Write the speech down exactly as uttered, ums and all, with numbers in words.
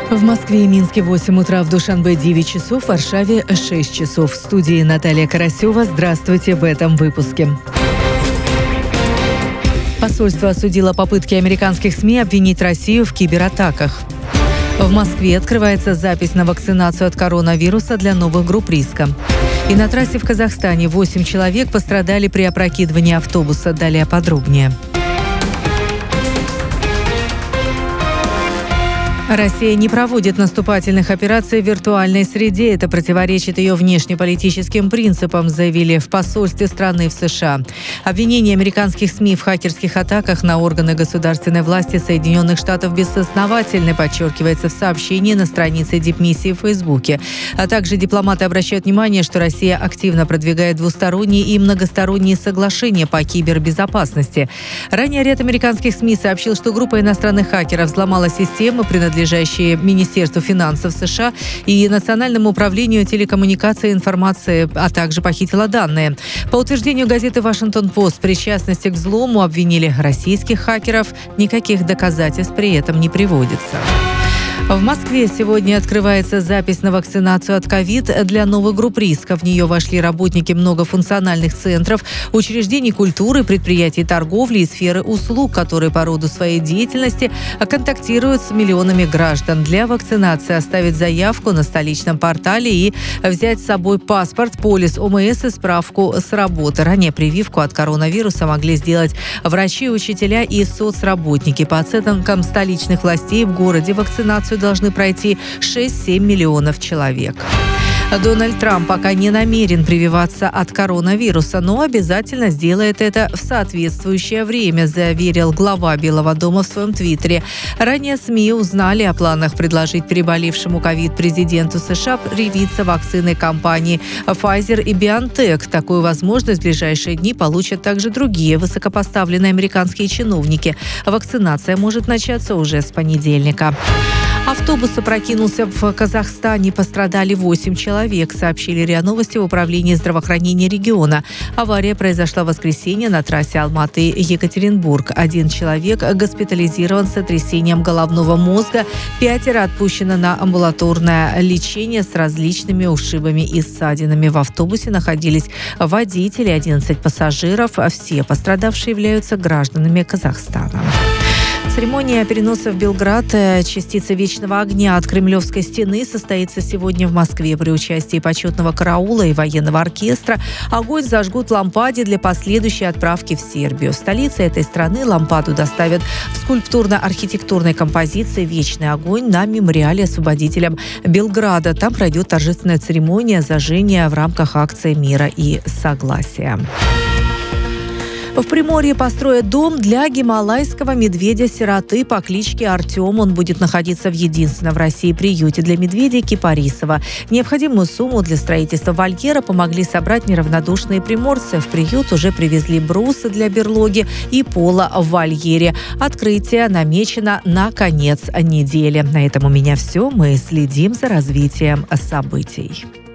В Москве и Минске восемь утра, в Душанбе девять часов, в Варшаве шесть часов. В студии Наталья Карасева. Здравствуйте в этом выпуске. Посольство осудило попытки американских СМИ обвинить Россию в кибератаках. В Москве открывается запись на вакцинацию от коронавируса для новых групп риска. И на трассе в Казахстане восемь человек пострадали при опрокидывании автобуса. Далее подробнее. Россия не проводит наступательных операций в виртуальной среде. Это противоречит ее внешнеполитическим принципам, заявили в посольстве страны в США. Обвинение американских СМИ в хакерских атаках на органы государственной власти Соединенных Штатов безосновательны, подчеркивается в сообщении на странице дипмиссии в Фейсбуке. А также дипломаты обращают внимание, что Россия активно продвигает двусторонние и многосторонние соглашения по кибербезопасности. Ранее ряд американских СМИ сообщил, что группа иностранных хакеров взломала системы, принадлежащие Министерству финансов США и Национальному управлению телекоммуникации и информации, а также похитила данные. По утверждению газеты «Вашингтон-Пост», причастности к взлому обвинили российских хакеров. Никаких доказательств при этом не приводится. В Москве сегодня открывается запись на вакцинацию от ковид для новых групп риска. В нее вошли работники многофункциональных центров, учреждений культуры, предприятий торговли и сферы услуг, которые по роду своей деятельности контактируют с миллионами граждан. Для вакцинации оставить заявку на столичном портале и взять с собой паспорт, полис ОМС и справку с работы. Ранее прививку от коронавируса могли сделать врачи, учителя и соцработники. По оценкам столичных властей, в городе вакцинацию должны пройти шесть-семь миллионов человек. Дональд Трамп пока не намерен прививаться от коронавируса, но обязательно сделает это в соответствующее время, заверил глава Белого дома в своем твиттере. Ранее СМИ узнали о планах предложить переболевшему ковид президенту США привиться вакциной компании Pfizer и BioNTech. Такую возможность в ближайшие дни получат также другие высокопоставленные американские чиновники. Вакцинация может начаться уже с понедельника. Автобус опрокинулся в Казахстане. Пострадали восемь человек, сообщили РИА Новости в управлении здравоохранения региона. Авария произошла в воскресенье на трассе Алматы-Екатеринбург. Один человек госпитализирован с сотрясением головного мозга. Пятеро отпущено на амбулаторное лечение с различными ушибами и ссадинами. В автобусе находились водители, одиннадцать пассажиров. Все пострадавшие являются гражданами Казахстана. Церемония переноса в Белград частицы вечного огня от Кремлевской стены состоится сегодня в Москве. При участии почетного караула и военного оркестра огонь зажгут в лампаде для последующей отправки в Сербию. В столице этой страны лампаду доставят в скульптурно-архитектурной композиции «Вечный огонь» на мемориале освободителям Белграда. Там пройдет торжественная церемония зажжения в рамках акции мира и согласия. В Приморье построят дом для гималайского медведя-сироты по кличке Артем. Он будет находиться в единственном в России приюте для медведей Кипарисова. Необходимую сумму для строительства вольера помогли собрать неравнодушные приморцы. В приют уже привезли брусы для берлоги и пола в вольере. Открытие намечено на конец недели. На этом у меня все. Мы следим за развитием событий.